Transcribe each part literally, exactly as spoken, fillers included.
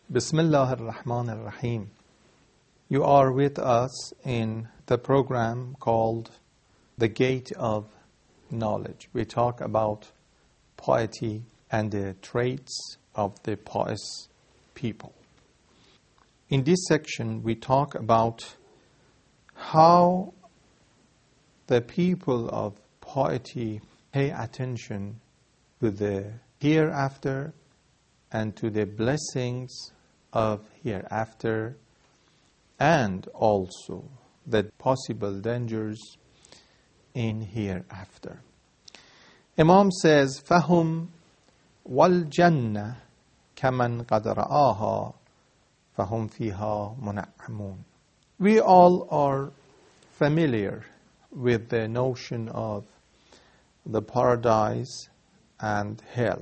Bismillah ar-Rahman ar-Rahim. You are with us in the program called The Gate of Knowledge. We talk about piety and the traits of the pious people. In this section, we talk about how the people of piety pay attention to the hereafter and to the blessings of hereafter, and also the possible dangers in hereafter. Imam says, فَهُمْ وَالْجَنَّةِ كَمَنْ قَدْ رَآهَا فَهُمْ فِيهَا مُنَعَّمُونَ. We all are familiar with the notion of the paradise and hell.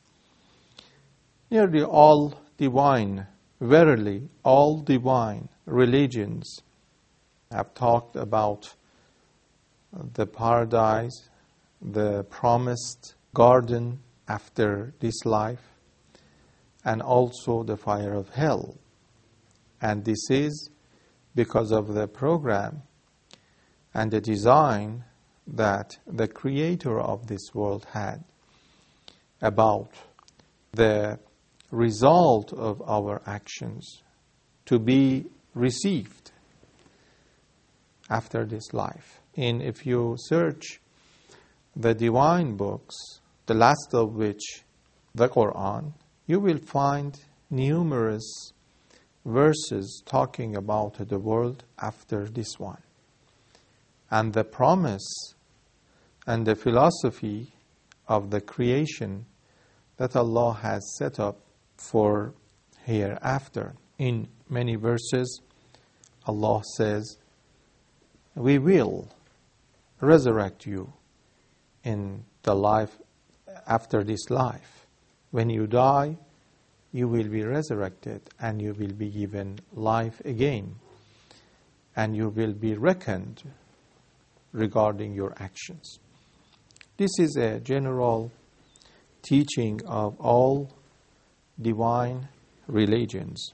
Nearly all divine, verily, all divine religions have talked about the paradise, the promised garden after this life, and also the fire of hell. And this is because of the program and the design that the creator of this world had about the result of our actions to be received after this life. And if you search the divine books, the last of which, the Quran, you will find numerous verses talking about the world after this one. And the promise and the philosophy of the creation that Allah has set up for hereafter. In many verses, Allah says, we will resurrect you in the life after this life. When you die, you will be resurrected and you will be given life again. And you will be reckoned regarding your actions. This is a general teaching of all divine religions.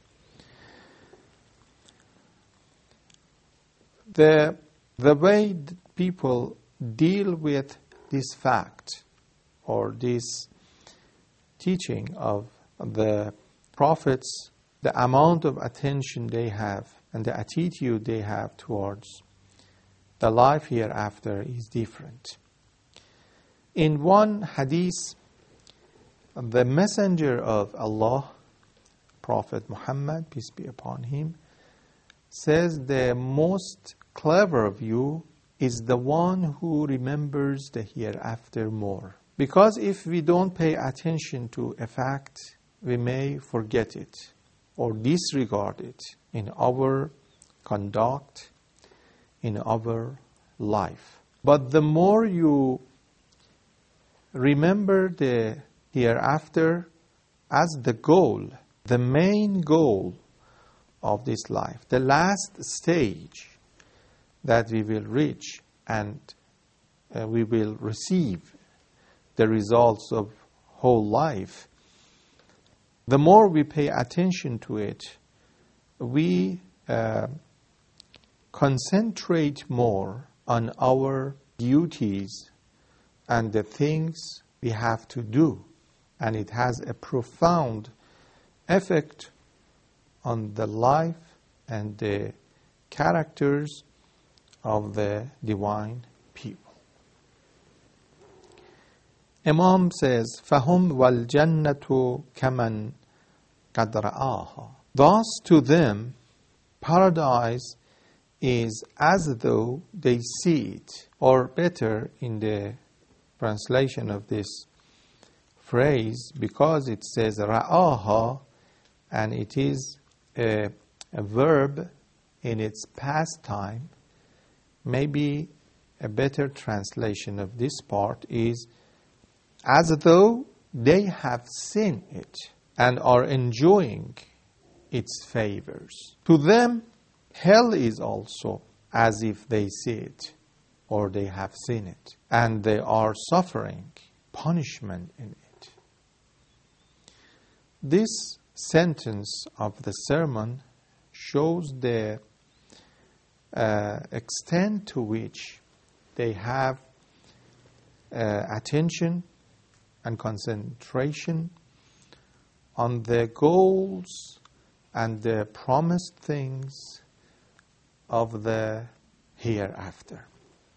The, the way people deal with this fact or this teaching of the prophets, the amount of attention they have and the attitude they have towards the life hereafter is different. In one hadith, the messenger of Allah, Prophet Muhammad, peace be upon him, says the most clever of you is the one who remembers the hereafter more. Because if we don't pay attention to a fact, we may forget it or disregard it in our conduct, in our life. But the more you remember the hereafter as the goal, the main goal of this life, the last stage that we will reach and uh, we will receive the results of whole life. The more we pay attention to it, we uh, concentrate more on our duties and the things we have to do. And it has a profound effect on the life and the characters of the divine people. Imam says, فَهُمْ وَالْجَنَّةُ كَمَنْ قَدْ رَآهَا. Thus to them, paradise is as though they see it. Or better, in the translation of this phrase, because it says ra'aha and it is a, a verb in its past time, maybe a better translation of this part is as though they have seen it and are enjoying its favors. To them, hell is also as if they see it or they have seen it, and they are suffering punishment in it. This sentence of the sermon shows the uh, extent to which they have uh, attention and concentration on the goals and the promised things of the hereafter.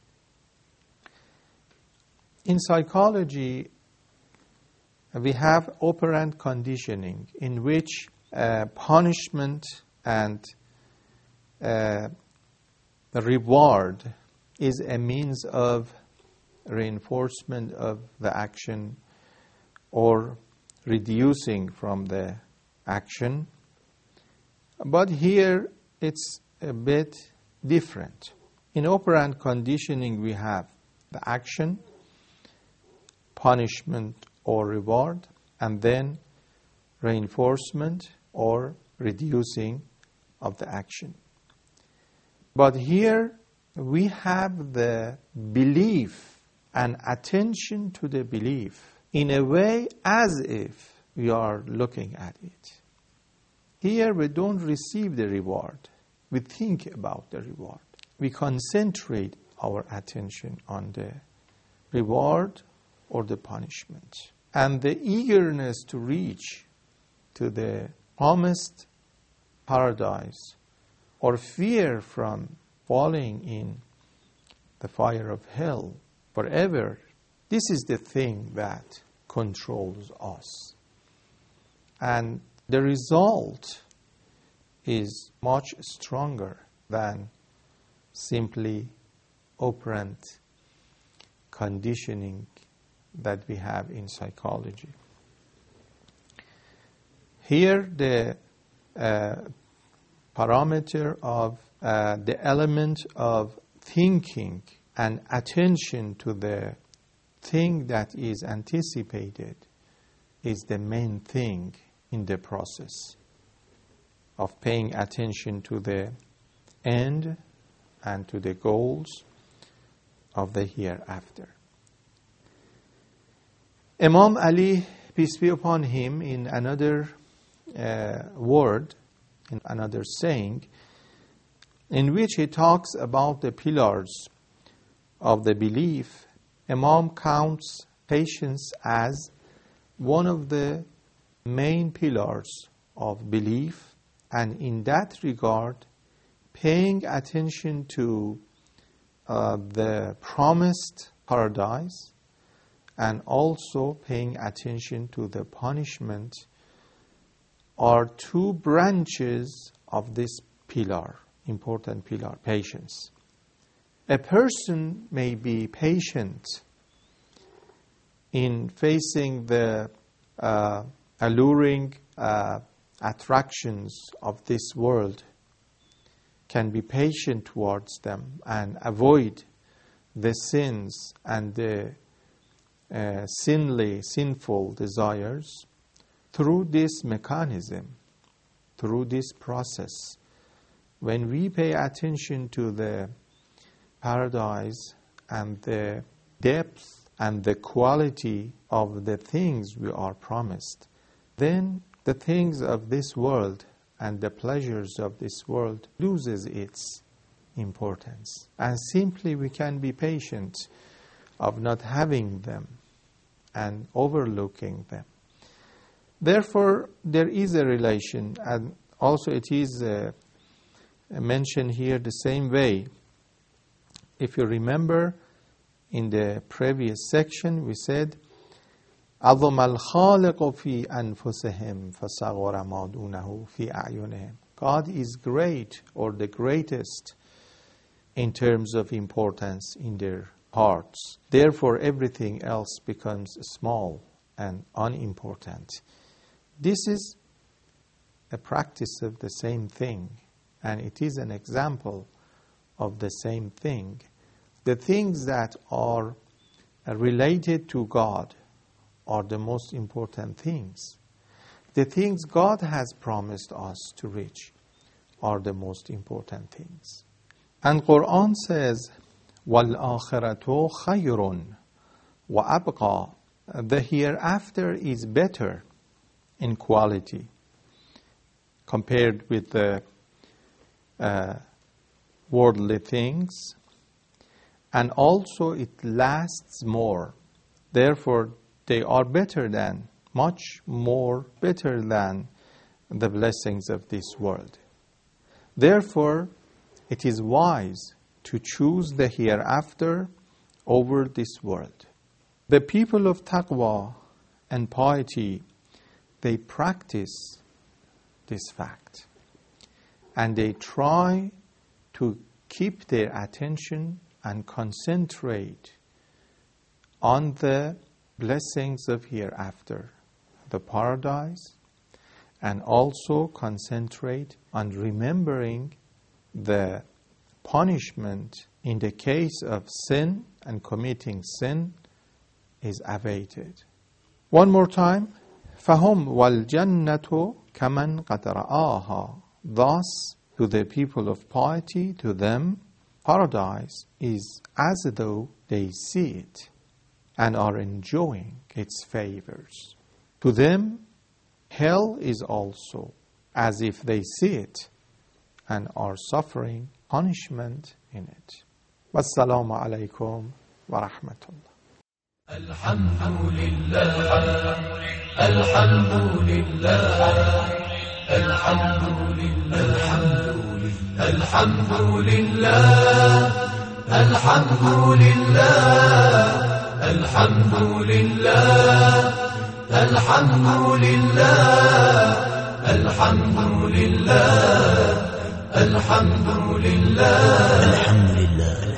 In psychology, we have operant conditioning, in which uh, punishment and uh, reward is a means of reinforcement of the action or reducing from the action. But here it's a bit different. In operant conditioning, we have the action, punishment or reward, and then reinforcement or reducing of the action. But here we have the belief and attention to the belief in a way as if we are looking at it. Here we don't receive the reward. We think about the reward. We concentrate our attention on the reward or the punishment. And the eagerness to reach to the promised paradise or fear from falling in the fire of hell forever, this is the thing that controls us. And the result is much stronger than simply operant conditioning that we have in psychology. Here the uh, parameter of uh, the element of thinking and attention to the thing that is anticipated is the main thing in the process of paying attention to the end and to the goals of the hereafter. Imam Ali, peace be upon him, in another uh, word, in another saying, in which he talks about the pillars of the belief, Imam counts patience as one of the main pillars of belief, and in that regard, paying attention to uh, the promised paradise and also paying attention to the punishment are two branches of this pillar, important pillar, patience. A person may be patient in facing the uh, alluring uh, attractions of this world, can be patient towards them and avoid the sins and the uh, sinly, sinful desires through this mechanism, through this process. When we pay attention to the paradise and the depth and the quality of the things we are promised, then the things of this world and the pleasures of this world loses its importance. And simply we can be patient of not having them and overlooking them. Therefore, there is a relation, and also it is uh, mentioned here the same way. If you remember, in the previous section we said, عظم الخالق في أنفسهم فصغر ما دونه في أعينهم. God is great, or the greatest, in terms of importance in their hearts. Therefore, everything else becomes small and unimportant. This is a practice of the same thing, and it is an example of the same thing. The things that are related to God are the most important things. The things God has promised us to reach are the most important things. And Quran says, وَالْآخِرَةُ خَيْرٌ وَأَبْقَى. The hereafter is better in quality compared with the uh, worldly things, and also it lasts more. Therefore, they are better than, much more better than the blessings of this world. Therefore, it is wise to choose the hereafter over this world. The people of taqwa and piety, they practice this fact, and they try to keep their attention and concentrate on the blessings of hereafter, the paradise, and also concentrate on remembering the punishment in the case of sin and committing sin is abated. One more time. فَهُمْ وَالْجَنَّةُ كَمَنْ قَدْ رَآهَا. Thus, to the people of piety, to them, paradise is as though they see it and are enjoying its favors. To them, hell is also as if they see it and are suffering punishment in it. Wassalamu alaikum wa rahmatullah. Alhamdulillah, Alhamdulillah, Alhamdulillah, Alhamdulillah, Alhamdulillah, Alhamdulillah, Alhamdulillah, Alhamdulillah, Alhamdulillah, Alhamdulillah.